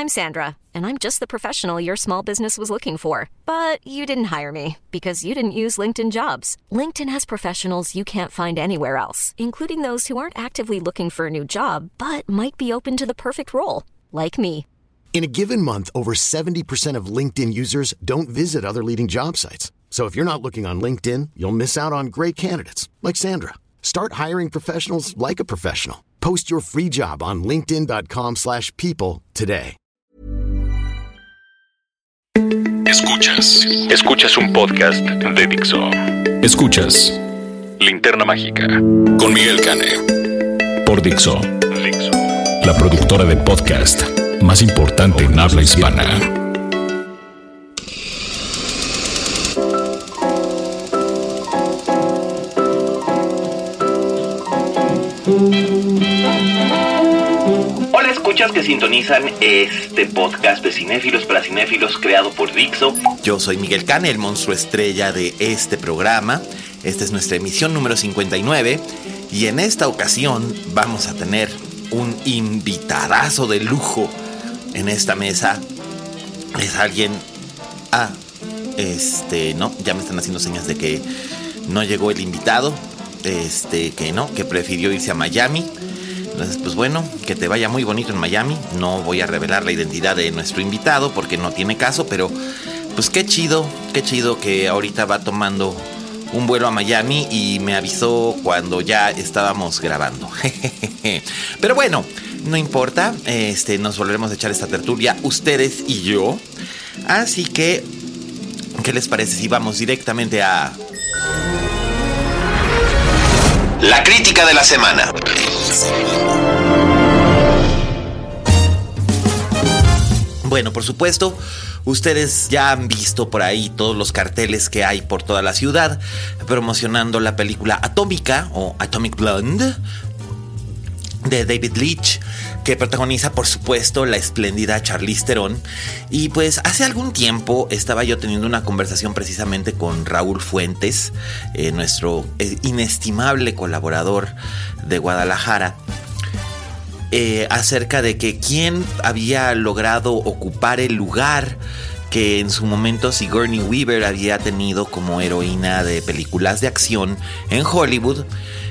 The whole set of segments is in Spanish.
I'm Sandra, and I'm just the professional your small business was looking for. But you didn't hire me because you didn't use LinkedIn Jobs. LinkedIn has professionals you can't find anywhere else, including those who aren't actively looking for a new job, but might be open to the perfect role, like me. In a given month, over 70% of LinkedIn users don't visit other leading job sites. So if you're not looking on LinkedIn, you'll miss out on great candidates like Sandra. Start hiring professionals like a professional. Post your free job on linkedin.com/people today. Escuchas un podcast de Dixo. Escuchas Linterna Mágica con Miguel Cane por Dixo, la productora de podcast más importante en habla hispana. Hola, escuchas que sintonizan este podcast de cinéfilos para cinéfilos creado por Dixo. Yo soy Miguel Cane, el monstruo estrella de este programa. Esta es nuestra emisión número 59 y en esta ocasión vamos a tener un invitadazo de lujo en esta mesa. Es alguien... no, ya me están haciendo señas de que no llegó el invitado. Que prefirió irse a Miami. Entonces, pues bueno, que te vaya muy bonito en Miami. No voy a revelar la identidad de nuestro invitado porque no tiene caso, pero pues qué chido que ahorita va tomando un vuelo a Miami y me avisó cuando ya estábamos grabando. Pero bueno, no importa, nos volveremos a echar esta tertulia, ustedes y yo. Así que, ¿qué les parece si vamos directamente a... la crítica de la semana? Bueno, por supuesto, ustedes ya han visto por ahí todos los carteles que hay por toda la ciudad promocionando la película Atómica o Atomic Blonde de David Leitch, que protagoniza, por supuesto, la espléndida Charlize Theron. Y pues hace algún tiempo estaba yo teniendo una conversación precisamente con Raúl Fuentes, nuestro inestimable colaborador de Guadalajara, acerca de que quién había logrado ocupar el lugar que en su momento Sigourney Weaver había tenido como heroína de películas de acción en Hollywood.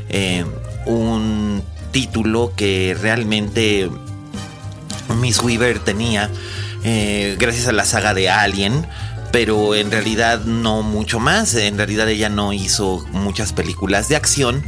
Un título que realmente Miss Weaver tenía gracias a la saga de Alien, pero en realidad no mucho más. En realidad ella no hizo muchas películas de acción.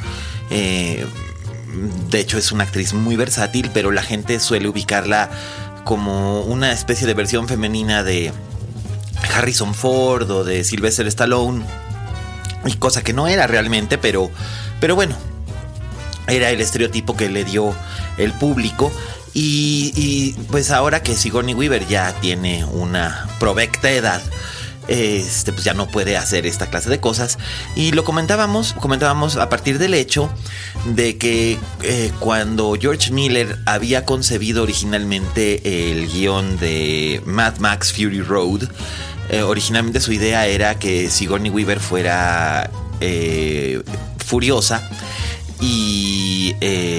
De hecho es una actriz muy versátil, pero la gente suele ubicarla como una especie de versión femenina de Harrison Ford o de Sylvester Stallone, y cosa que no era realmente, pero bueno, era el estereotipo que le dio el público. Y pues ahora que Sigourney Weaver ya tiene una provecta edad, pues ya no puede hacer esta clase de cosas. Y lo comentábamos a partir del hecho de que cuando George Miller había concebido originalmente el guión de Mad Max Fury Road, originalmente su idea era que Sigourney Weaver fuera Furiosa y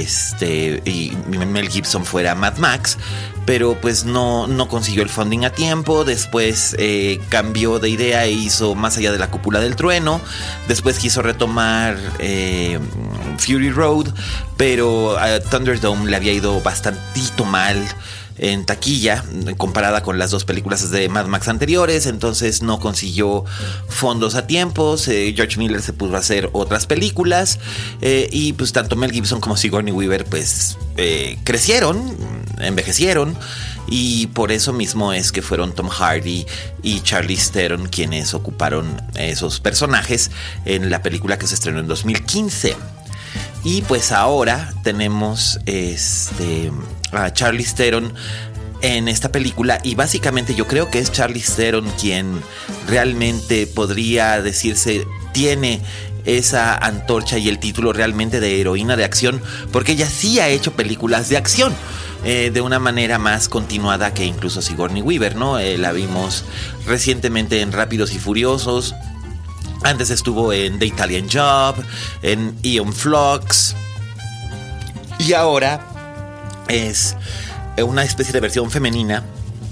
Mel Gibson fuera Mad Max, pero pues no consiguió el funding a tiempo. Después cambió de idea e hizo Más allá de la cúpula del trueno. Después quiso retomar Fury Road, pero a Thunderdome le había ido bastantito mal en taquilla comparada con las dos películas de Mad Max anteriores. Entonces no consiguió fondos a tiempos. George Miller se puso a hacer otras películas, y pues tanto Mel Gibson como Sigourney Weaver pues crecieron, envejecieron, y por eso mismo es que fueron Tom Hardy y Charlize Theron quienes ocuparon esos personajes en la película que se estrenó en 2015. Y pues ahora tenemos a Charlize Theron en esta película, y básicamente yo creo que es Charlize Theron quien realmente podría decirse tiene esa antorcha y el título realmente de heroína de acción, porque ella sí ha hecho películas de acción de una manera más continuada que incluso Sigourney Weaver, ¿no? La vimos recientemente en Rápidos y Furiosos. Antes estuvo en The Italian Job, en Aeon Flux, y ahora es una especie de versión femenina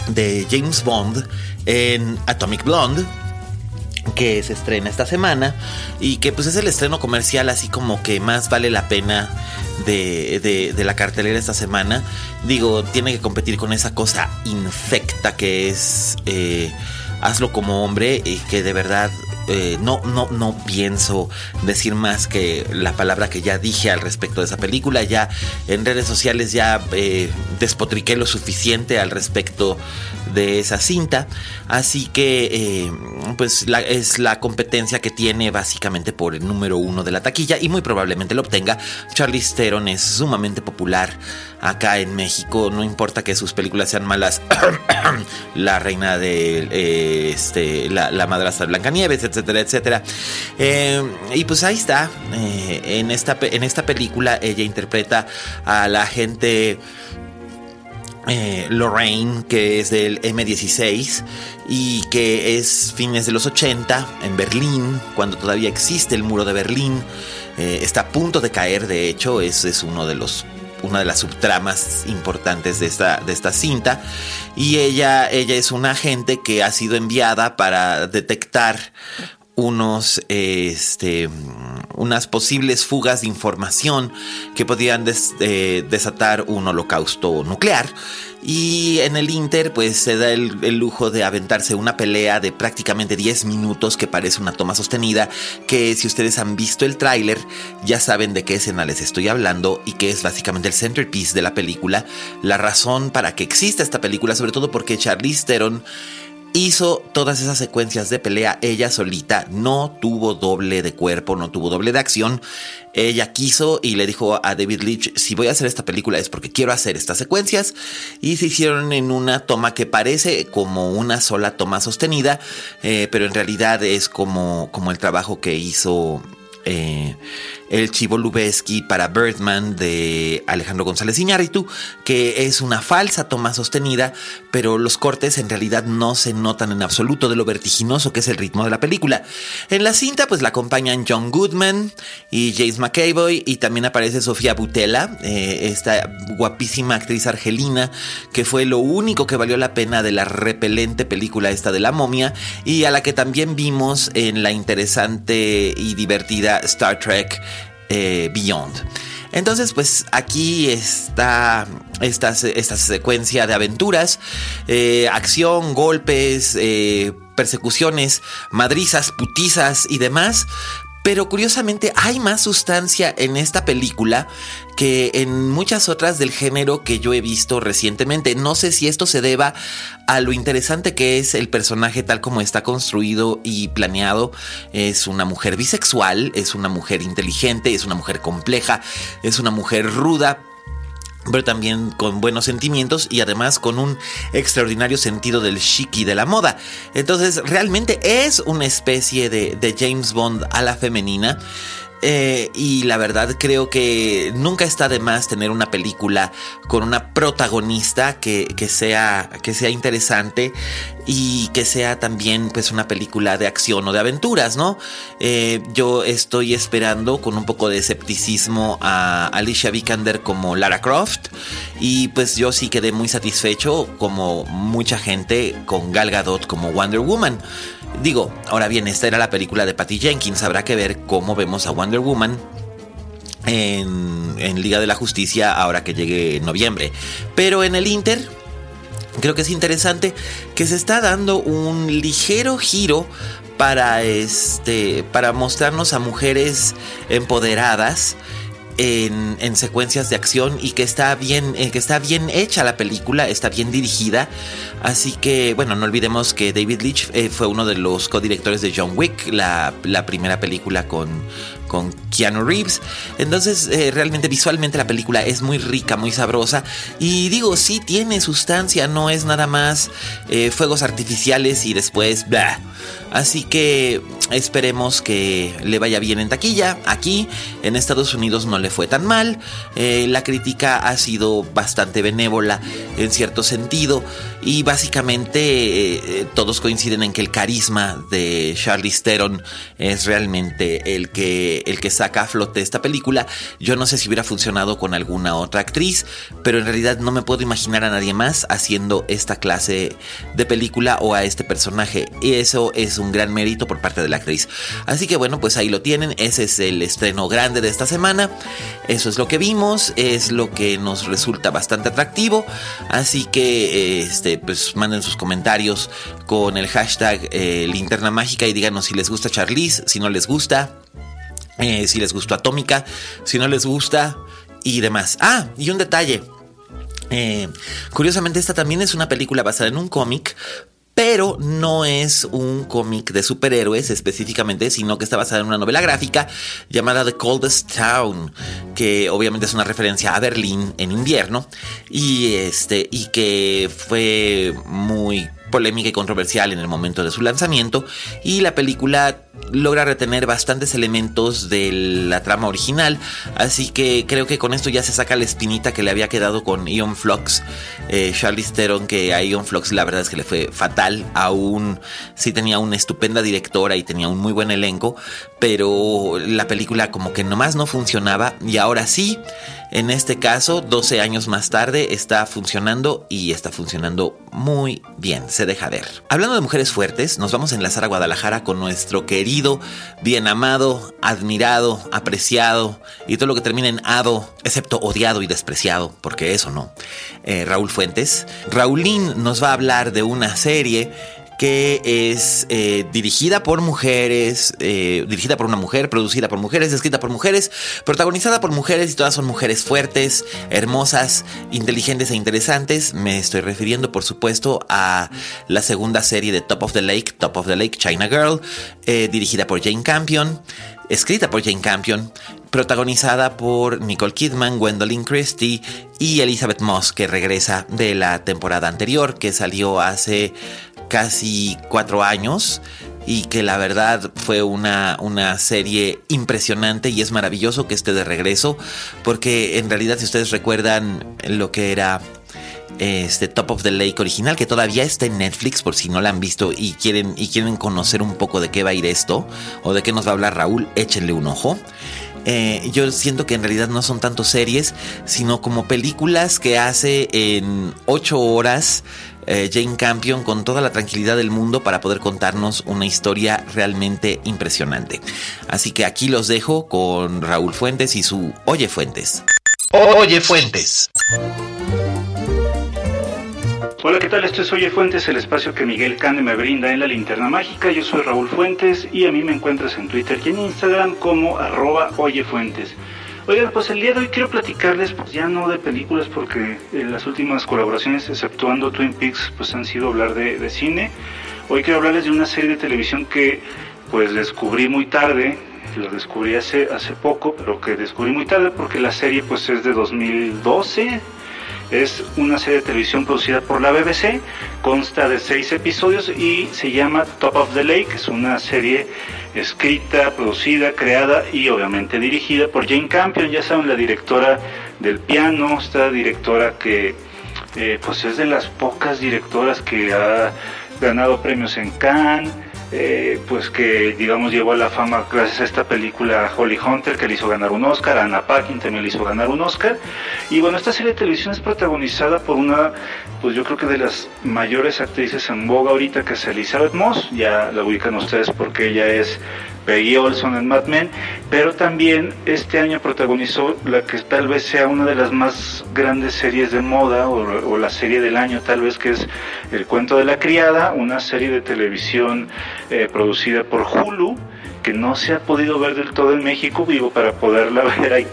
de James Bond en Atomic Blonde, que se estrena esta semana y que pues es el estreno comercial así como que más vale la pena de la cartelera esta semana. Digo, tiene que competir con esa cosa infecta que es Hazlo como hombre, y que de verdad no pienso decir más que la palabra que ya dije al respecto de esa película. Ya en redes sociales ya despotriqué lo suficiente al respecto de esa cinta, así que pues es la competencia que tiene básicamente por el número 1 de la taquilla y muy probablemente lo obtenga. Charlize Theron es sumamente popular acá en México, no importa que sus películas sean malas. La reina de la madrastra de Blancanieves, etcétera, etcétera. Y pues ahí está. En esta película ella interpreta a la agente Lorraine, que es del M16 y que es fines de los 80 en Berlín, cuando todavía existe el muro de Berlín. Está a punto de caer, de hecho, es una de las subtramas importantes de esta cinta. Y ella es una agente que ha sido enviada para detectar unas posibles fugas de información que podían desatar un holocausto nuclear. Y en el Inter pues se da el lujo de aventarse una pelea de prácticamente 10 minutos que parece una toma sostenida, que si ustedes han visto el tráiler ya saben de qué escena les estoy hablando y que es básicamente el centerpiece de la película, la razón para que exista esta película, sobre todo porque Charlize Theron hizo todas esas secuencias de pelea ella solita, no tuvo doble de cuerpo, no tuvo doble de acción. Ella quiso y le dijo a David Leitch: si voy a hacer esta película es porque quiero hacer estas secuencias, y se hicieron en una toma que parece como una sola toma sostenida, pero en realidad es como el trabajo que hizo el Chivo Lubeski para Birdman de Alejandro González Iñárritu, que es una falsa toma sostenida, pero los cortes en realidad no se notan en absoluto de lo vertiginoso que es el ritmo de la película. En la cinta pues la acompañan John Goodman y James McAvoy, y también aparece Sofía Boutella, esta guapísima actriz argelina que fue lo único que valió la pena de la repelente película esta de La Momia, y a la que también vimos en la interesante y divertida Star Trek Beyond. Entonces pues aquí está esta secuencia de aventuras, acción, golpes, persecuciones, madrizas, putizas y demás. Pero curiosamente hay más sustancia en esta película que en muchas otras del género que yo he visto recientemente. No sé si esto se deba a lo interesante que es el personaje tal como está construido y planeado. Es una mujer bisexual, es una mujer inteligente, es una mujer compleja, es una mujer ruda, pero también con buenos sentimientos y además con un extraordinario sentido del chic y de la moda. Entonces realmente es una especie de James Bond a la femenina. Y la verdad creo que nunca está de más tener una película con una protagonista que sea interesante y que sea también pues una película de acción o de aventuras, ¿no? Yo estoy esperando con un poco de escepticismo a Alicia Vikander como Lara Croft, y pues yo sí quedé muy satisfecho, como mucha gente, con Gal Gadot como Wonder Woman. Digo, ahora bien, esta era la película de Patty Jenkins, habrá que ver cómo vemos a Wonder Woman en Liga de la Justicia ahora que llegue noviembre. Pero en el Inter creo que es interesante que se está dando un ligero giro para mostrarnos a mujeres empoderadas en secuencias de acción, y que está bien hecha la película, está bien dirigida. Así que bueno, no olvidemos que David Leitch fue uno de los codirectores de John Wick, la primera película con Keanu Reeves. Entonces realmente visualmente la película es muy rica, muy sabrosa, y digo, sí tiene sustancia, no es nada más fuegos artificiales y después blah. Así que esperemos que le vaya bien en taquilla. Aquí en Estados Unidos no le fue tan mal. La crítica ha sido bastante benévola en cierto sentido, y básicamente todos coinciden en que el carisma de Charlize Theron es realmente el que el que saca a flote esta película. Yo no sé si hubiera funcionado con alguna otra actriz, pero en realidad no me puedo imaginar a nadie más haciendo esta clase de película o a este personaje, y eso es un gran mérito por parte de la actriz. Así que bueno, pues ahí lo tienen, ese es el estreno grande de esta semana. Eso es lo que vimos, es lo que nos resulta bastante atractivo, así que pues manden sus comentarios con el hashtag Linterna Mágica y díganos si les gusta Charlize, si no les gusta, si les gustó Atómica, si no les gusta y demás. Y un detalle, curiosamente esta también es una película basada en un cómic, pero no es un cómic de superhéroes específicamente, sino que está basada en una novela gráfica llamada The Coldest Town, que obviamente es una referencia a Berlín en invierno, y que fue muy polémica y controversial en el momento de su lanzamiento, y la película logra retener bastantes elementos de la trama original, así que creo que con esto ya se saca la espinita que le había quedado con Aeon Flux, Charlize Theron, que a Aeon Flux la verdad es que le fue fatal, aún sí tenía una estupenda directora y tenía un muy buen elenco, pero la película como que nomás no funcionaba, y ahora sí, en este caso 12 años más tarde está funcionando, y está funcionando muy bien, se deja ver. Hablando de mujeres fuertes, nos vamos a enlazar a Guadalajara con nuestro querido, bien amado, admirado, apreciado y todo lo que termina en ado, excepto odiado y despreciado, porque eso no, Raúl Fuentes. Raulín nos va a hablar de una serie que es dirigida por mujeres, dirigida por una mujer, producida por mujeres, escrita por mujeres, protagonizada por mujeres, y todas son mujeres fuertes, hermosas, inteligentes e interesantes. Me estoy refiriendo, por supuesto, a la segunda serie de Top of the Lake, China Girl, dirigida por Jane Campion, escrita por Jane Campion, protagonizada por Nicole Kidman, Gwendolyn Christie y Elizabeth Moss, que regresa de la temporada anterior, que salió hace casi 4 años, y que la verdad fue una serie impresionante, y es maravilloso que esté de regreso, porque en realidad, si ustedes recuerdan lo que era Top of the Lake original, que todavía está en Netflix por si no la han visto y quieren conocer un poco de qué va a ir esto o de qué nos va a hablar Raúl, échenle un ojo. Yo siento que en realidad no son tanto series, sino como películas que hace en 8 horas Jane Campion, con toda la tranquilidad del mundo, para poder contarnos una historia realmente impresionante. Así que aquí los dejo con Raúl Fuentes y su Oye Fuentes. Oye Fuentes. Hola, ¿qué tal? Esto es Oye Fuentes, el espacio que Miguel Cane me brinda en la Linterna Mágica. Yo soy Raúl Fuentes y a mí me encuentras en Twitter y en Instagram como @oyefuentes. Oigan, pues el día de hoy quiero platicarles, pues ya no de películas, porque las últimas colaboraciones, exceptuando Twin Peaks, pues han sido hablar de cine. Hoy quiero hablarles de una serie de televisión que pues descubrí muy tarde. Lo descubrí hace poco, pero que descubrí muy tarde porque la serie pues es de 2012. Es una serie de televisión producida por la BBC, consta de 6 episodios y se llama Top of the Lake. Es una serie escrita, producida, creada y obviamente dirigida por Jane Campion. Ya saben, la directora del piano, esta directora que pues es de las pocas directoras que ha ganado premios en Cannes. Pues que digamos llegó a la fama gracias a esta película Holly Hunter, que le hizo ganar un Oscar. Anna Paquin también le hizo ganar un Oscar. Y bueno, esta serie de televisión es protagonizada por una, pues yo creo que de las mayores actrices en boga ahorita, que es Elizabeth Moss. Ya la ubican ustedes porque ella es Peggy Olson en Mad Men, pero también este año protagonizó la que tal vez sea una de las más grandes series de moda, o la serie del año tal vez, que es El Cuento de la Criada, una serie de televisión producida por Hulu, que no se ha podido ver del todo en México. Digo, para poderla ver hay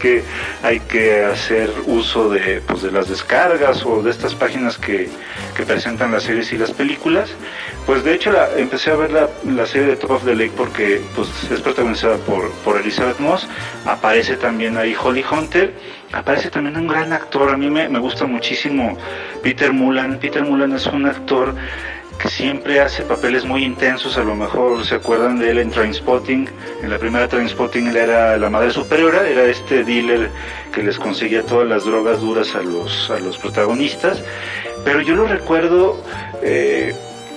que hacer uso de las descargas o de estas páginas que presentan las series y las películas. Pues de hecho empecé a ver la serie de Top of the Lake porque pues es protagonizada por Elizabeth Moss. Aparece también ahí Holly Hunter. Aparece también un gran actor. A mí me gusta muchísimo Peter Mullan. Peter Mullan es un actor que siempre hace papeles muy intensos. A lo mejor se acuerdan de él en Trainspotting. En la primera Trainspotting él era la madre superiora, era este dealer que les conseguía todas las drogas duras a los protagonistas. Pero yo lo recuerdo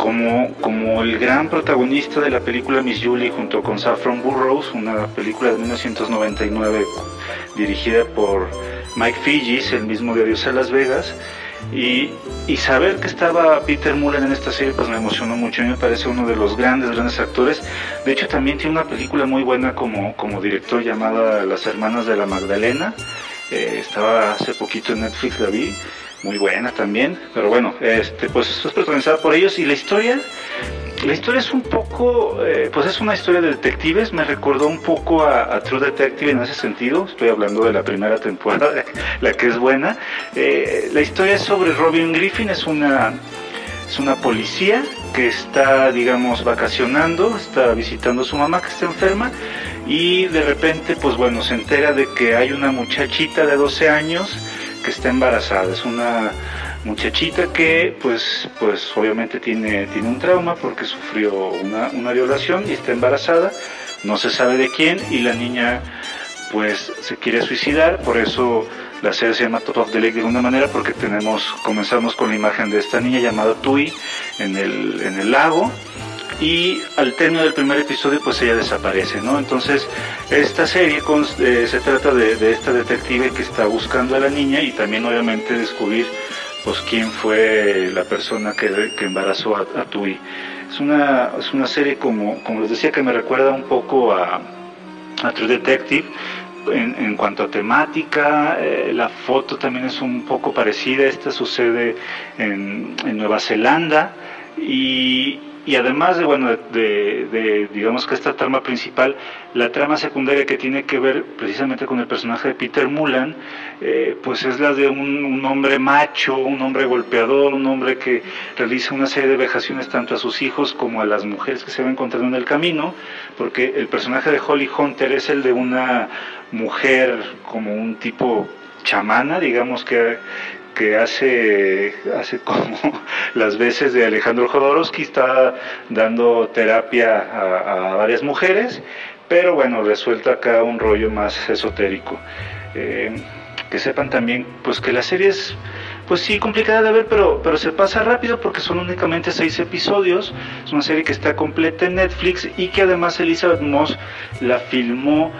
como el gran protagonista de la película Miss Julie junto con Saffron Burrows, una película de 1999 dirigida por Mike Figgis, el mismo de Adiós a Las Vegas, y saber que estaba Peter Mullan en esta serie pues me emocionó mucho. A mí me parece uno de los grandes actores. De hecho también tiene una película muy buena como director llamada Las Hermanas de la Magdalena, estaba hace poquito en Netflix, la vi, muy buena también, pero bueno, pues esto es protagonizada por ellos. Y la historia es un poco, pues es una historia de detectives, me recordó un poco a True Detective en ese sentido. Estoy hablando de la primera temporada, la que es buena. La historia es sobre Robin Griffin, es una policía que está, digamos, vacacionando, está visitando a su mamá que está enferma, y de repente, pues bueno, se entera de que hay una muchachita de 12 años que está embarazada. Es una muchachita que pues obviamente tiene un trauma porque sufrió una violación y está embarazada, no se sabe de quién, y la niña pues se quiere suicidar. Por eso la serie se llama Top of the Lake de alguna manera, porque comenzamos con la imagen de esta niña llamada Tui en el lago, y al término del primer episodio pues ella desaparece, ¿no? Entonces esta serie se trata de esta detective que está buscando a la niña y también obviamente descubrir pues quién fue la persona que embarazó a Tui. Es una serie como les decía, que me recuerda un poco a True Detective en cuanto a temática. La foto también es un poco parecida. Esta sucede en Nueva Zelanda, y además de digamos que esta trama principal, la trama secundaria que tiene que ver precisamente con el personaje de Peter Mullan, pues es la de un hombre macho, un hombre golpeador, un hombre que realiza una serie de vejaciones tanto a sus hijos como a las mujeres que se va encontrando en el camino, porque el personaje de Holly Hunter es el de una mujer como un tipo chamana, digamos, que hace como las veces de Alejandro Jodorowsky, está dando terapia a varias mujeres, pero bueno, resuelta acá un rollo más esotérico. Que sepan también pues que la serie es pues sí complicada de ver, pero se pasa rápido porque son únicamente 6 episodios. Es una serie que está completa en Netflix y que además Elizabeth Moss la filmó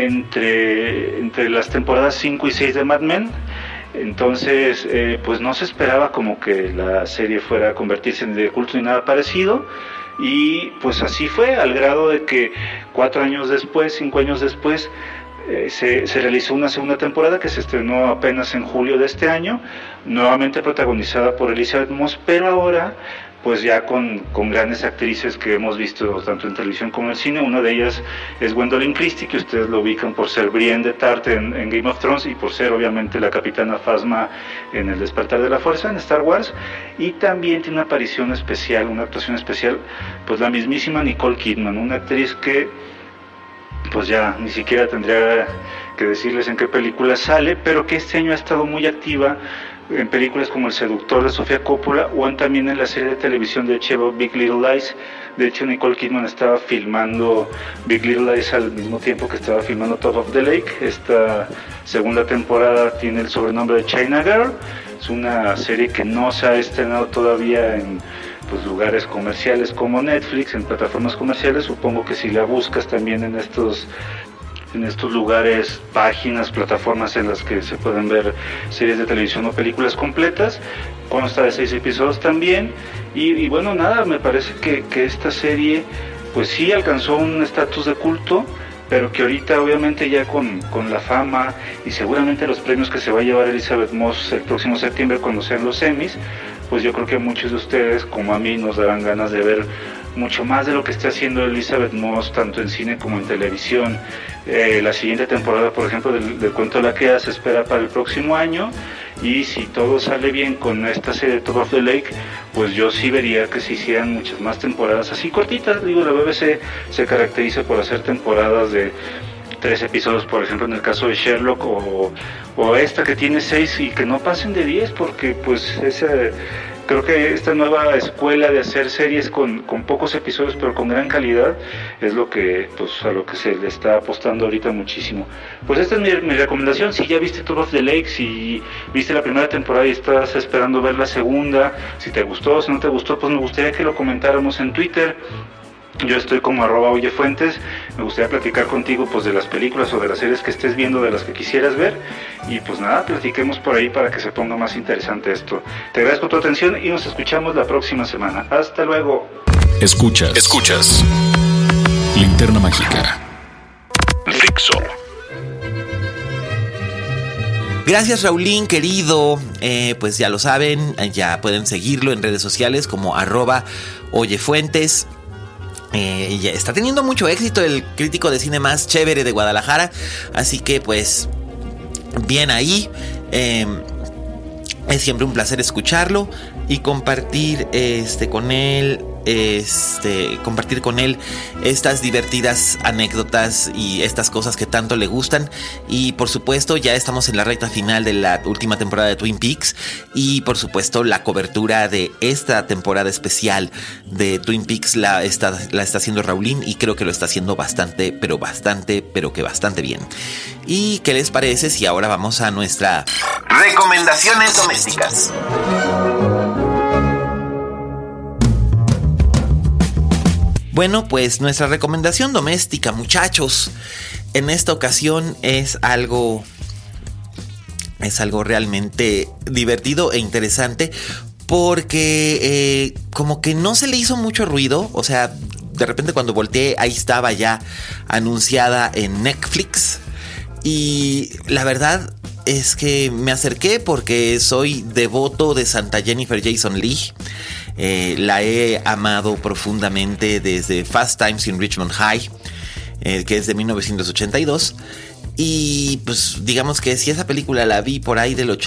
entre las temporadas 5 y 6 de Mad Men. Entonces pues no se esperaba como que la serie fuera a convertirse en de culto ni nada parecido, y pues así fue, al grado de que 5 años después se realizó una segunda temporada que se estrenó apenas en julio de este año, nuevamente protagonizada por Elizabeth Moss, pero ahora pues ya con grandes actrices que hemos visto tanto en televisión como en el cine. Una de ellas es Gwendolyn Christie, que ustedes lo ubican por ser Brienne de Tarth en Game of Thrones y por ser obviamente la capitana Phasma en El Despertar de la Fuerza en Star Wars, y también tiene una aparición especial, una actuación especial, pues la mismísima Nicole Kidman, una actriz que pues ya ni siquiera tendría que decirles en qué película sale, pero que este año ha estado muy activa en películas como El Seductor de Sofía Coppola, o también en la serie de televisión de HBO Big Little Lies. De hecho, Nicole Kidman estaba filmando Big Little Lies al mismo tiempo que estaba filmando Top of the Lake. Esta segunda temporada tiene el sobrenombre de China Girl. Es una serie que no se ha estrenado todavía en pues lugares comerciales como Netflix, en plataformas comerciales. Supongo que si la buscas también en estos lugares, páginas, plataformas en las que se pueden ver series de televisión o películas completas, consta de 6 episodios también, y bueno, nada, me parece que esta serie pues sí alcanzó un estatus de culto, pero que ahorita obviamente ya con la fama y seguramente los premios que se va a llevar Elizabeth Moss el próximo septiembre cuando sean los Emmys, pues yo creo que a muchos de ustedes como a mí nos darán ganas de ver mucho más de lo que está haciendo Elizabeth Moss, tanto en cine como en televisión. La siguiente temporada, por ejemplo, del Cuento de la Criada se espera para el próximo año, y si todo sale bien con esta serie de Top of the Lake, pues yo sí vería que se hicieran muchas más temporadas así cortitas. Digo, la BBC se caracteriza por hacer temporadas de 3 episodios, por ejemplo, en el caso de Sherlock, o esta que tiene 6 y que no pasen de 10, porque pues creo que esta nueva escuela de hacer series con pocos episodios pero con gran calidad es lo que, pues, a lo que se le está apostando ahorita muchísimo. Pues esta es mi recomendación. Si ya viste Tour of the Lake, si viste la primera temporada y estás esperando ver la segunda, si te gustó, si no te gustó, pues me gustaría que lo comentáramos en Twitter. Yo estoy como @oyefuentes. Me gustaría platicar contigo, pues, de las películas o de las series que estés viendo, de las que quisieras ver. Y pues nada, platiquemos por ahí para que se ponga más interesante esto. Te agradezco tu atención y nos escuchamos la próxima semana. Hasta luego. Escuchas Linterna Mágica. Dixo. Gracias, Raulín, querido. Pues ya lo saben, ya pueden seguirlo en redes sociales como @oyefuentes. Ya está teniendo mucho éxito, el crítico de cine más chévere de Guadalajara, así que pues bien ahí. Es siempre un placer escucharlo y compartir con él estas divertidas anécdotas y estas cosas que tanto le gustan. Y por supuesto ya estamos en la recta final de la última temporada de Twin Peaks, y por supuesto la cobertura de esta temporada especial de Twin Peaks la está haciendo Raulín, y creo que lo está haciendo bastante bien. ¿Y qué les parece si ahora vamos a nuestra recomendaciones domésticas? Bueno, pues nuestra recomendación doméstica, muchachos, en esta ocasión es algo realmente divertido e interesante, porque como que no se le hizo mucho ruido. O sea, de repente cuando volteé, ahí estaba ya anunciada en Netflix, y la verdad es que me acerqué porque soy devoto de Santa Jennifer Jason Leigh. La he amado profundamente desde Fast Times in Richmond High, que es de 1982. Y pues digamos que si esa película la vi por ahí del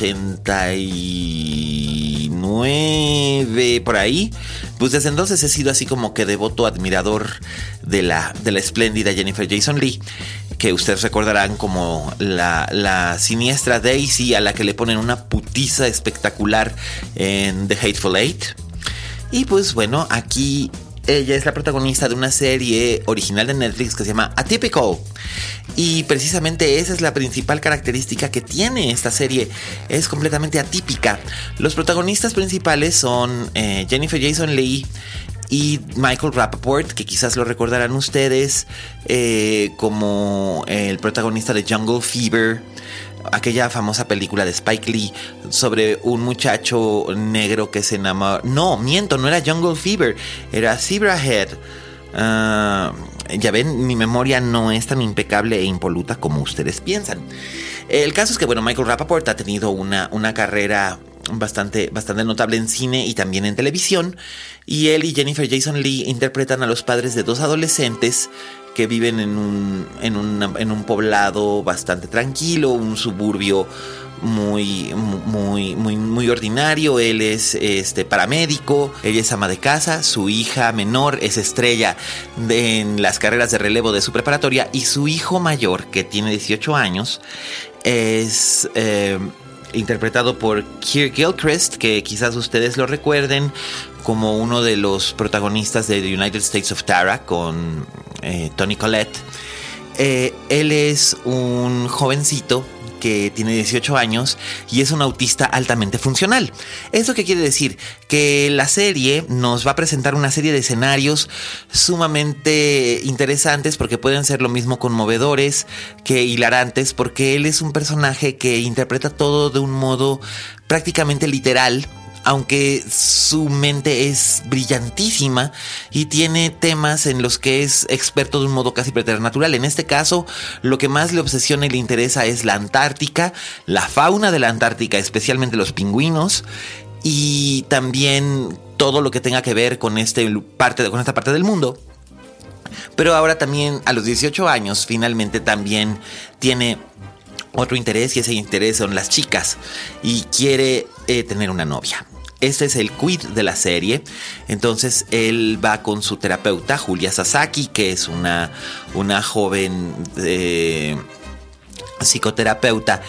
89, por ahí, pues desde entonces he sido así como que devoto admirador de la espléndida Jennifer Jason Leigh, que ustedes recordarán como la siniestra Daisy, a la que le ponen una putiza espectacular en The Hateful Eight. Y pues bueno, aquí ella es la protagonista de una serie original de Netflix que se llama Atypical. Y precisamente esa es la principal característica que tiene esta serie. Es completamente atípica. Los protagonistas principales son Jennifer Jason Leigh y Michael Rapaport, que quizás lo recordarán ustedes como el protagonista de Jungle Fever, aquella famosa película de Spike Lee sobre un muchacho negro que se enamora. No, miento, no era Jungle Fever, era Zebrahead. Ya ven, mi memoria no es tan impecable e impoluta como ustedes piensan. El caso es que, bueno, Michael Rapaport ha tenido una carrera bastante notable en cine y también en televisión, y él y Jennifer Jason Leigh interpretan a los padres de dos adolescentes que viven en un poblado bastante tranquilo, un suburbio muy ordinario. Él es paramédico, ella es ama de casa, su hija menor es estrella en las carreras de relevo de su preparatoria, y su hijo mayor, que tiene 18 años, es interpretado por Keir Gilchrist, que quizás ustedes lo recuerden como uno de los protagonistas de The United States of Tara con Toni Collette. Él es un jovencito que tiene 18 años y es un autista altamente funcional. ¿Eso qué quiere decir? Que la serie nos va a presentar una serie de escenarios sumamente interesantes, porque pueden ser lo mismo conmovedores que hilarantes, porque él es un personaje que interpreta todo de un modo prácticamente literal, aunque su mente es brillantísima y tiene temas en los que es experto de un modo casi preternatural. En este caso, lo que más le obsesiona y le interesa es la Antártica, la fauna de la Antártica, especialmente los pingüinos, y también todo lo que tenga que ver con esta parte del mundo. Pero ahora también, a los 18 años, finalmente también tiene otro interés, y ese interés son las chicas, y quiere tener una novia. Este es el quid de la serie. Entonces él va con su terapeuta, Julia Sasaki, que es una joven psicoterapeuta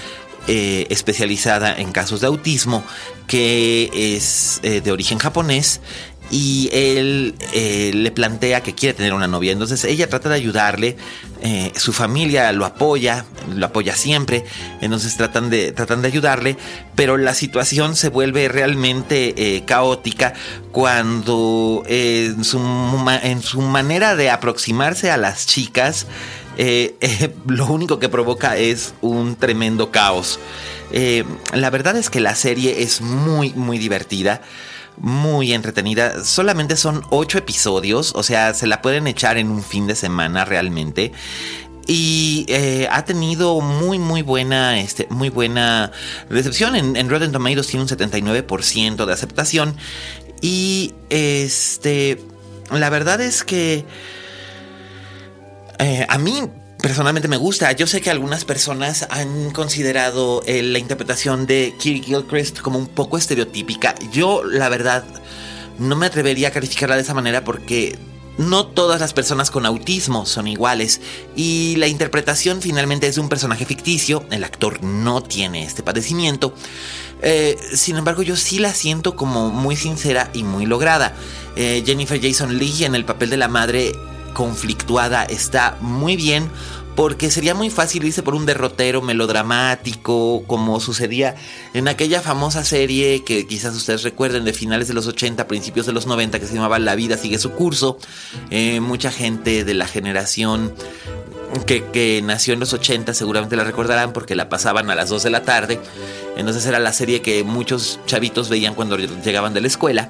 especializada en casos de autismo, que es de origen japonés. Y él le plantea que quiere tener una novia. Entonces ella trata de ayudarle. Su familia lo apoya siempre. Entonces tratan de ayudarle. Pero la situación se vuelve realmente caótica cuando en su manera de aproximarse a las chicas, lo único que provoca es un tremendo caos. La verdad es que la serie es muy, muy divertida, muy entretenida. Solamente son 8 episodios, o sea, se la pueden echar en un fin de semana realmente. Y ha tenido muy buena recepción. En Rotten Tomatoes tiene un 79% de aceptación. Y la verdad es que a mí personalmente me gusta. Yo sé que algunas personas han considerado la interpretación de Kitty Gilchrist como un poco estereotípica. Yo, la verdad, no me atrevería a calificarla de esa manera porque no todas las personas con autismo son iguales. Y la interpretación finalmente es de un personaje ficticio. El actor no tiene este padecimiento. Sin embargo, yo sí la siento como muy sincera y muy lograda. Jennifer Jason Leigh en el papel de la madre conflictuada está muy bien, porque sería muy fácil irse por un derrotero melodramático, como sucedía en aquella famosa serie que quizás ustedes recuerden, de finales de los 80, principios de los 90, que se llamaba La vida sigue su curso. Mucha gente de la generación que nació en los 80 seguramente la recordarán, porque la pasaban a las 2 de la tarde. Entonces era la serie que muchos chavitos veían cuando llegaban de la escuela.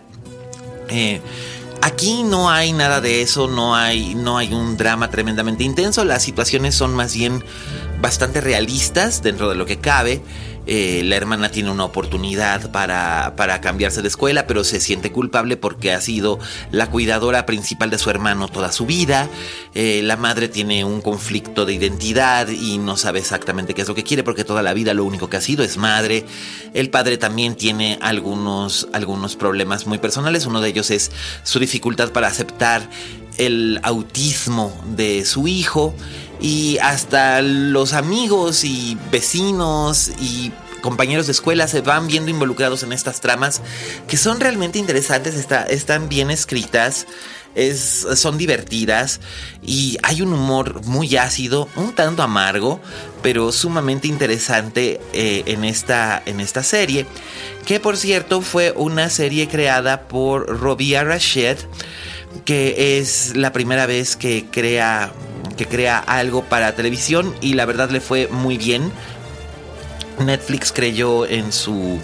Aquí no hay nada de eso, no hay un drama tremendamente intenso. Las situaciones son más bien bastante realistas dentro de lo que cabe. La hermana tiene una oportunidad para cambiarse de escuela, pero se siente culpable porque ha sido la cuidadora principal de su hermano toda su vida. La madre tiene un conflicto de identidad y no sabe exactamente qué es lo que quiere, porque toda la vida lo único que ha sido es madre. El padre también tiene algunos problemas muy personales. Uno de ellos es su dificultad para aceptar el autismo de su hijo. Y hasta los amigos y vecinos y compañeros de escuela se van viendo involucrados en estas tramas, que son realmente interesantes. Están bien escritas, son divertidas, y hay un humor muy ácido, un tanto amargo, pero sumamente interesante en esta serie, que por cierto fue una serie creada por Robia Rashid, que es la primera vez que crea algo para televisión, y la verdad le fue muy bien. Netflix creyó en su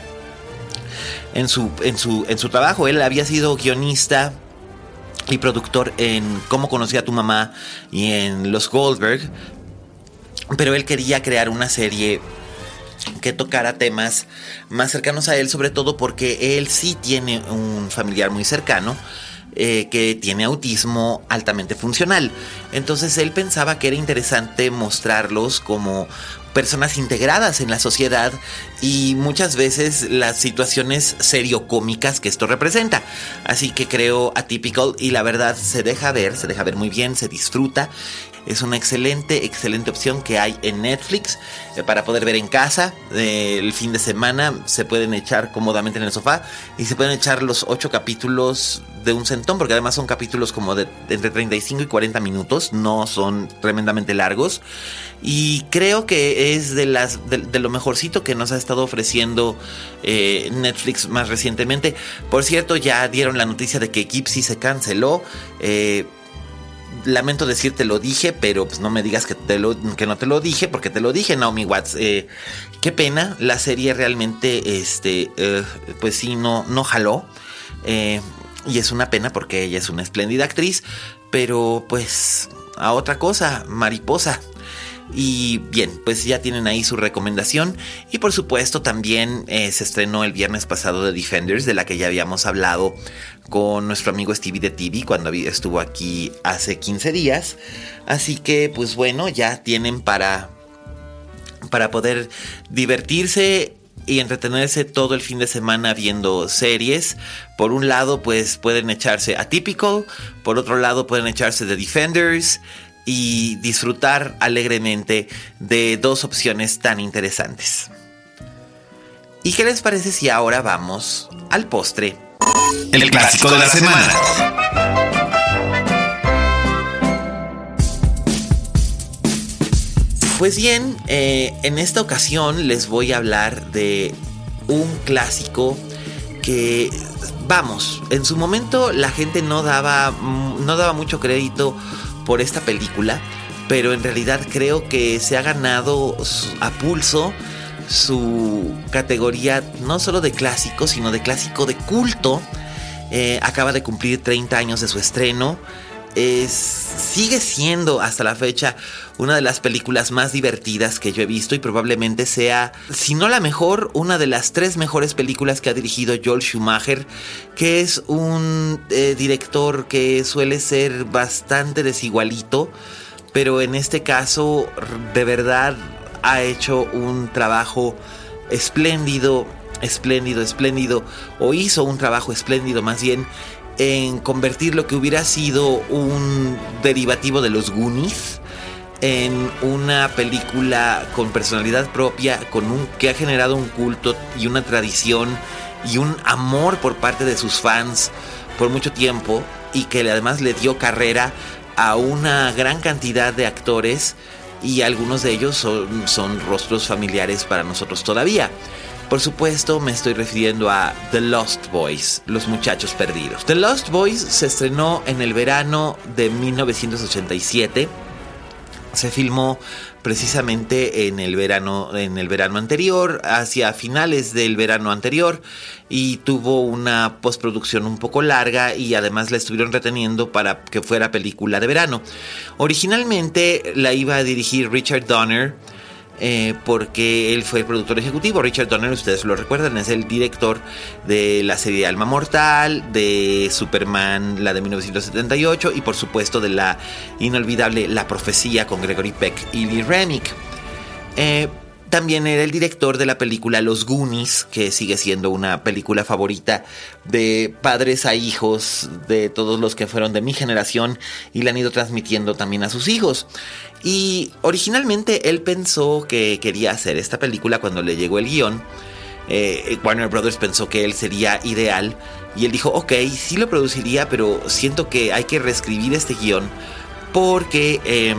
trabajo. Él había sido guionista y productor en Cómo conocí a tu mamá y en Los Goldberg, pero él quería crear una serie que tocara temas más cercanos a él, sobre todo porque él sí tiene un familiar muy cercano que tiene autismo altamente funcional. Entonces él pensaba que era interesante mostrarlos como personas integradas en la sociedad, y muchas veces las situaciones seriocómicas que esto representa. Así que creó Atypical, y la verdad se deja ver muy bien, se disfruta. Es una excelente opción que hay en Netflix para poder ver en casa. El fin de semana se pueden echar cómodamente en el sofá y se pueden echar los 8 capítulos de un centón, porque además son capítulos como de entre 35 y 40 minutos, no son tremendamente largos, y creo que es de lo mejorcito que nos ha estado ofreciendo Netflix más recientemente. Por cierto, ya dieron la noticia de que Gypsy se canceló. Lamento decirte lo dije, pero pues no me digas que no te lo dije, porque te lo dije, Naomi Watts. Qué pena, la serie realmente pues sí, no jaló. Y es una pena porque ella es una espléndida actriz, pero pues a otra cosa, mariposa. Y bien, pues ya tienen ahí su recomendación. Y por supuesto también se estrenó el viernes pasado The Defenders, de la que ya habíamos hablado con nuestro amigo Stevie de TV cuando estuvo aquí hace 15 días. Así que pues bueno, ya tienen para poder divertirse y entretenerse todo el fin de semana viendo series. Por un lado pues pueden echarse Atypical, por otro lado pueden echarse The Defenders, y disfrutar alegremente de dos opciones tan interesantes. ¿Y qué les parece si ahora vamos al postre? El clásico de la semana. Pues bien, en esta ocasión les voy a hablar de un clásico que, vamos, en su momento la gente no daba mucho crédito por esta película, pero en realidad creo que se ha ganado a pulso su categoría no solo de clásico, sino de clásico de culto. Acaba de cumplir 30 años de su estreno. Sigue siendo hasta la fecha una de las películas más divertidas que yo he visto y probablemente sea, si no la mejor, una de las 3 mejores películas que ha dirigido Joel Schumacher, que es un director que suele ser bastante desigualito, pero en este caso de verdad ha hecho un trabajo espléndido, o hizo un trabajo espléndido más bien, en convertir lo que hubiera sido un derivativo de los Goonies en una película con personalidad propia, que ha generado un culto y una tradición y un amor por parte de sus fans por mucho tiempo, y que además le dio carrera a una gran cantidad de actores, y algunos de ellos son rostros familiares para nosotros todavía. Por supuesto, me estoy refiriendo a The Lost Boys, Los Muchachos Perdidos. The Lost Boys se estrenó en el verano de 1987. Se filmó precisamente en el verano anterior, hacia finales del verano anterior, y tuvo una postproducción un poco larga, y además la estuvieron reteniendo para que fuera película de verano. Originalmente la iba a dirigir Richard Donner, porque él fue el productor ejecutivo. Richard Donner, ustedes lo recuerdan, es el director de la serie Alma Mortal, de Superman, la de 1978, y por supuesto de la inolvidable La Profecía con Gregory Peck y Lee Remick. También era el director de la película Los Goonies, que sigue siendo una película favorita de padres a hijos, de todos los que fueron de mi generación y la han ido transmitiendo también a sus hijos. Y originalmente él pensó que quería hacer esta película cuando le llegó el guión. Warner Brothers pensó que él sería ideal y él dijo, ok, sí lo produciría, pero siento que hay que reescribir este guión porque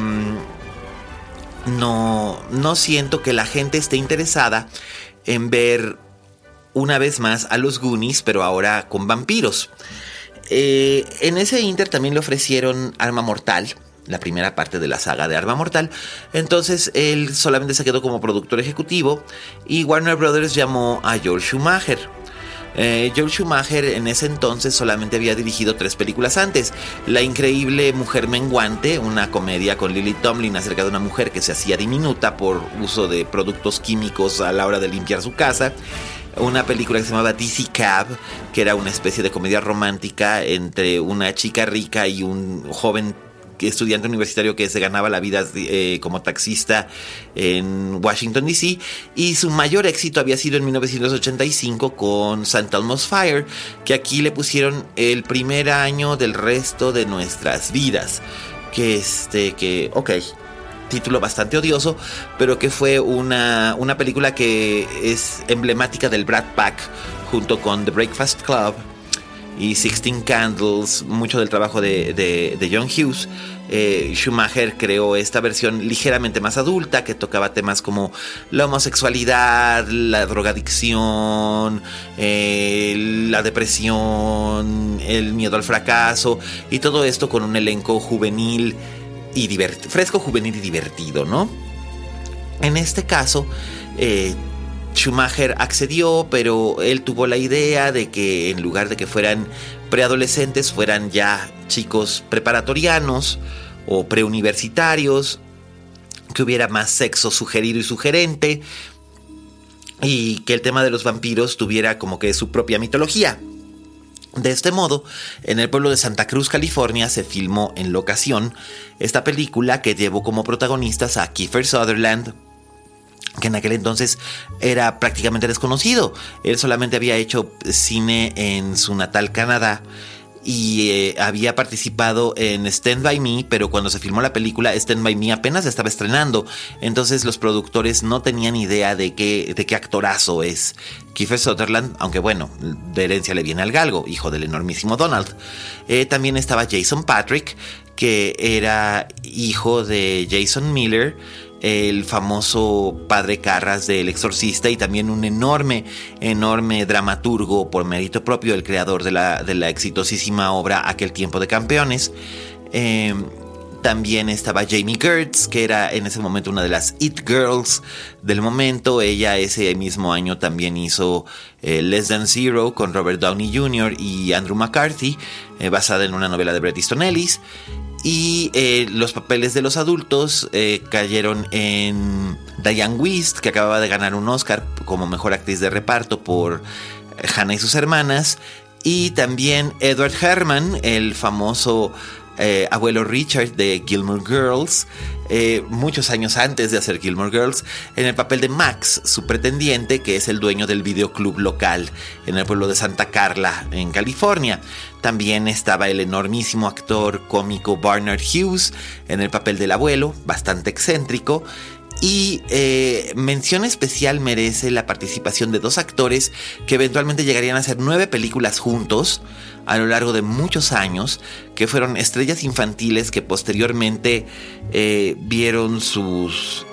no siento que la gente esté interesada en ver una vez más a los Goonies, pero ahora con vampiros. En ese inter también le ofrecieron Arma Mortal, la primera parte de la saga de Arma Mortal. Entonces él solamente se quedó como productor ejecutivo y Warner Brothers llamó a Joel Schumacher. Joel Schumacher en ese entonces solamente había dirigido 3 películas antes: La increíble Mujer Menguante, una comedia con Lily Tomlin acerca de una mujer que se hacía diminuta por uso de productos químicos a la hora de limpiar su casa; una película que se llamaba Dizzy Cab, que era una especie de comedia romántica entre una chica rica y un joven estudiante universitario que se ganaba la vida como taxista en Washington DC, y su mayor éxito había sido en 1985 con St. Elmo's Fire, que aquí le pusieron El primer año del resto de nuestras vidas, título bastante odioso, pero que fue una película que es emblemática del Brat Pack, junto con The Breakfast Club y 16 Candles, mucho del trabajo de John Hughes. Schumacher creó esta versión ligeramente más adulta, que tocaba temas como la homosexualidad, la drogadicción, la depresión, el miedo al fracaso, y todo esto con un elenco juvenil y fresco, juvenil y divertido, ¿no? En este caso, Schumacher accedió, pero él tuvo la idea de que en lugar de que fueran preadolescentes, fueran ya chicos preparatorianos o preuniversitarios, que hubiera más sexo sugerido y sugerente, y que el tema de los vampiros tuviera como que su propia mitología. De este modo, en el pueblo de Santa Cruz, California, se filmó en locación esta película, que llevó como protagonistas a Kiefer Sutherland, que en aquel entonces era prácticamente desconocido. Él solamente había hecho cine en su natal Canadá, y había participado en Stand By Me, pero cuando se filmó la película Stand By Me apenas se estaba estrenando, entonces los productores no tenían idea de qué actorazo es Kiefer Sutherland, aunque bueno, de herencia le viene al galgo, hijo del enormísimo Donald. También estaba Jason Patric, que era hijo de Jason Miller, el famoso padre Carras de El Exorcista, y también un enorme dramaturgo por mérito propio, el creador de la exitosísima obra Aquel tiempo de campeones. También estaba Jamie Gertz, que era en ese momento una de las It Girls del momento. Ella ese mismo año también hizo Less Than Zero con Robert Downey Jr. y Andrew McCarthy, basada en una novela de Bret Easton Ellis. Y los papeles de los adultos cayeron en Diane Wiest, que acababa de ganar un Oscar como mejor actriz de reparto por Hannah y sus hermanas. Y también Edward Herrmann, el famoso abuelo Richard de Gilmore Girls, muchos años antes de hacer Gilmore Girls, en el papel de Max, su pretendiente, que es el dueño del videoclub local en el pueblo de Santa Carla, en California. También estaba el enormísimo actor cómico Barnard Hughes en el papel del abuelo, bastante excéntrico. Y mención especial merece la participación de dos actores que eventualmente llegarían a hacer 9 películas juntos a lo largo de muchos años, que fueron estrellas infantiles que posteriormente vieron sus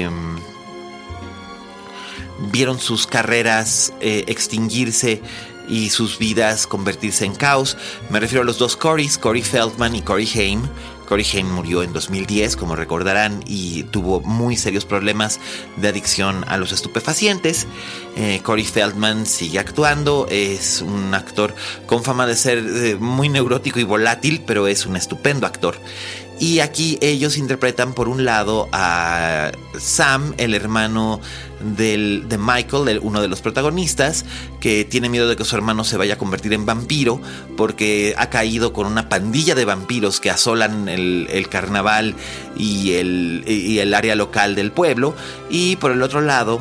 carreras extinguirse y sus vidas convertirse en caos. Me refiero a los dos Corys, Corey Feldman y Corey Haim. Corey Haim murió en 2010, como recordarán, y tuvo muy serios problemas de adicción a los estupefacientes. Corey Feldman sigue actuando, es un actor con fama de ser muy neurótico y volátil, pero es un estupendo actor. Y aquí ellos interpretan por un lado a Sam, el hermano de Michael, uno de los protagonistas, que tiene miedo de que su hermano se vaya a convertir en vampiro porque ha caído con una pandilla de vampiros que asolan el carnaval y el área local del pueblo. Y por el otro lado,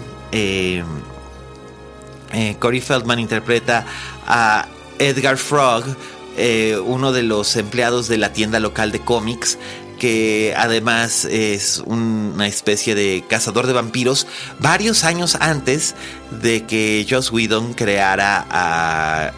Corey Feldman interpreta a Edgar Frog, uno de los empleados de la tienda local de cómics, que además es una especie de cazador de vampiros varios años antes de que Joss Whedon creara a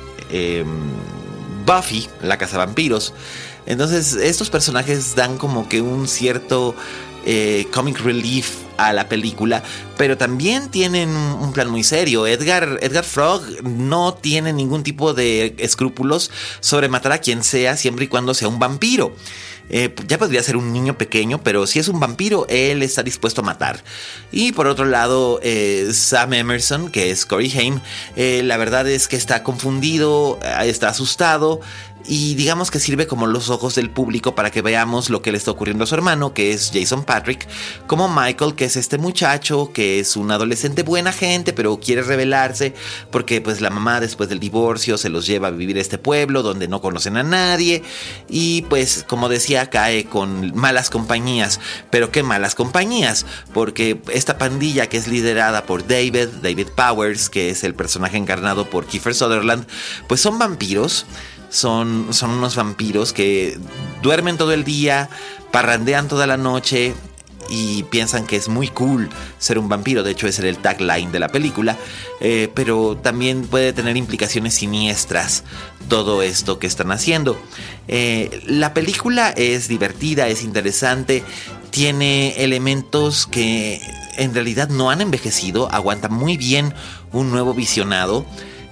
Buffy, la cazavampiros. Entonces estos personajes dan como que un cierto comic relief a la película, pero también tienen un plan muy serio. Edgar Frog no tiene ningún tipo de escrúpulos sobre matar a quien sea, siempre y cuando sea un vampiro. Ya podría ser un niño pequeño, pero si es un vampiro, él está dispuesto a matar. Y por otro lado, Sam Emerson, que es Corey Haim, la verdad es que está confundido, está asustado, y digamos que sirve como los ojos del público para que veamos lo que le está ocurriendo a su hermano, que es Jason Patric, como Michael, que es este muchacho que es un adolescente buena gente, pero quiere rebelarse porque pues la mamá después del divorcio se los lleva a vivir a este pueblo donde no conocen a nadie, y pues como decía, cae con malas compañías. Pero qué malas compañías, porque esta pandilla que es liderada por David Powers, que es el personaje encarnado por Kiefer Sutherland, pues son vampiros. Son unos vampiros que duermen todo el día, parrandean toda la noche y piensan que es muy cool ser un vampiro. De hecho, ese era el tagline de la película. Pero también puede tener implicaciones siniestras todo esto que están haciendo. La película es divertida, es interesante, tiene elementos que en realidad no han envejecido, aguanta muy bien un nuevo visionado.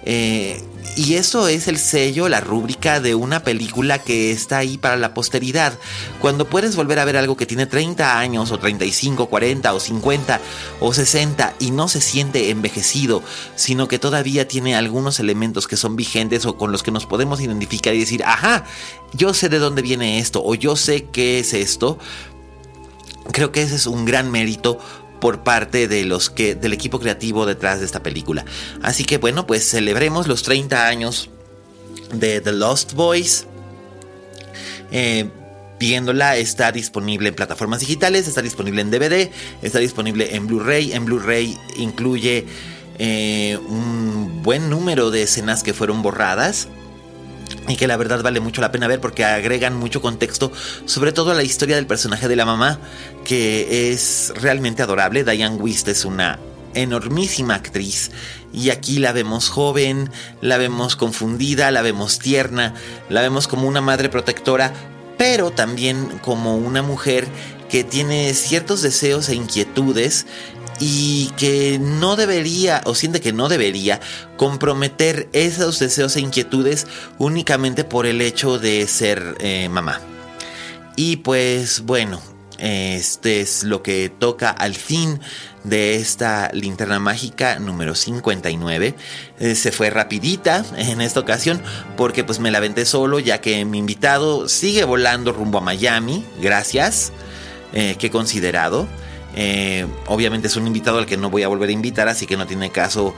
Y eso es el sello, la rúbrica de una película que está ahí para la posteridad. Cuando puedes volver a ver algo que tiene 30 años o 35, 40 o 50 o 60 y no se siente envejecido, sino que todavía tiene algunos elementos que son vigentes o con los que nos podemos identificar y decir, ajá, yo sé de dónde viene esto o yo sé qué es esto. Creo que ese es un gran mérito por parte de del equipo creativo detrás de esta película. Así que bueno, pues celebremos los 30 años de The Lost Boys. Viéndola, está disponible en plataformas digitales, está disponible en DVD, está disponible en Blu-ray. En Blu-ray incluye un buen número de escenas que fueron borradas y que la verdad vale mucho la pena ver porque agregan mucho contexto, sobre todo a la historia del personaje de la mamá, que es realmente adorable. Diane Wiest es una enormísima actriz y aquí la vemos joven, la vemos confundida, la vemos tierna, la vemos como una madre protectora, pero también como una mujer que tiene ciertos deseos e inquietudes y que no debería, o siente que no debería, comprometer esos deseos e inquietudes únicamente por el hecho de ser mamá. Y pues bueno, este es lo que toca al fin de esta linterna mágica número 59. Se fue rapidita en esta ocasión porque pues me la aventé solo, ya que mi invitado sigue volando rumbo a Miami. Gracias, qué considerado. Obviamente es un invitado al que no voy a volver a invitar, así que no tiene caso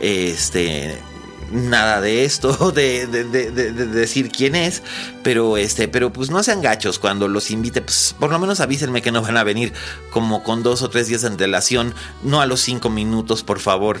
nada de esto, de decir quién es, pero pues no sean gachos cuando los invite, pues por lo menos avísenme que no van a venir como con 2 o 3 días de antelación, no a los 5 minutos, por favor.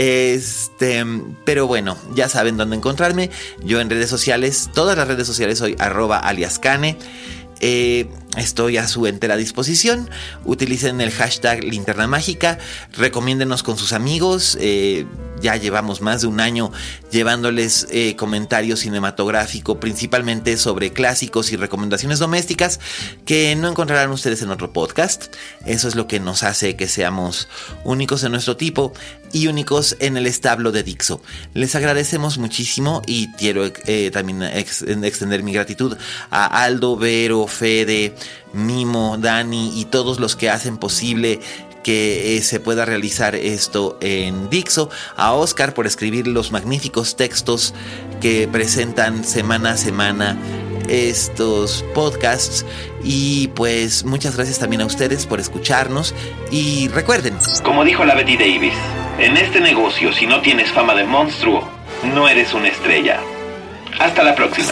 Pero bueno, ya saben dónde encontrarme. Yo en redes sociales, todas las redes sociales soy @aliaskane. Estoy a su entera disposición. Utilicen el hashtag Linterna Mágica. Recomiéndenos con sus amigos. Ya llevamos más de un año llevándoles comentarios cinematográficos, principalmente sobre clásicos y recomendaciones domésticas que no encontrarán ustedes en otro podcast. Eso es lo que nos hace que seamos únicos en nuestro tipo y únicos en el establo de Dixo. Les agradecemos muchísimo y quiero también extender mi gratitud a Aldo, Vero, Fede, Mimo, Dani y todos los que hacen posible que se pueda realizar esto en Dixo, a Oscar por escribir los magníficos textos que presentan semana a semana estos podcasts, y pues muchas gracias también a ustedes por escucharnos. Y recuerden, como dijo la Betty Davis, en este negocio, si no tienes fama de monstruo, no eres una estrella. Hasta la próxima.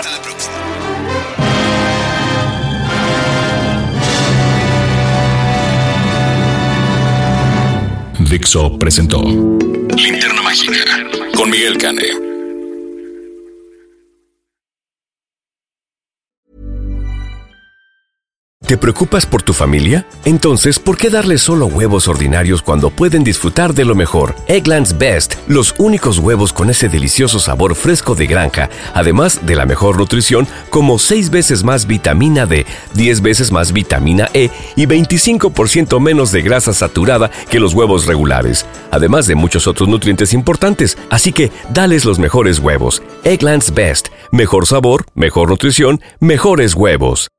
Dixo presentó Linterna Mágica con Miguel Cane. ¿Te preocupas por tu familia? Entonces, ¿por qué darles solo huevos ordinarios cuando pueden disfrutar de lo mejor? Eggland's Best, los únicos huevos con ese delicioso sabor fresco de granja, además de la mejor nutrición, como 6 veces más vitamina D, 10 veces más vitamina E y 25% menos de grasa saturada que los huevos regulares, además de muchos otros nutrientes importantes. Así que, dales los mejores huevos. Eggland's Best, mejor sabor, mejor nutrición, mejores huevos.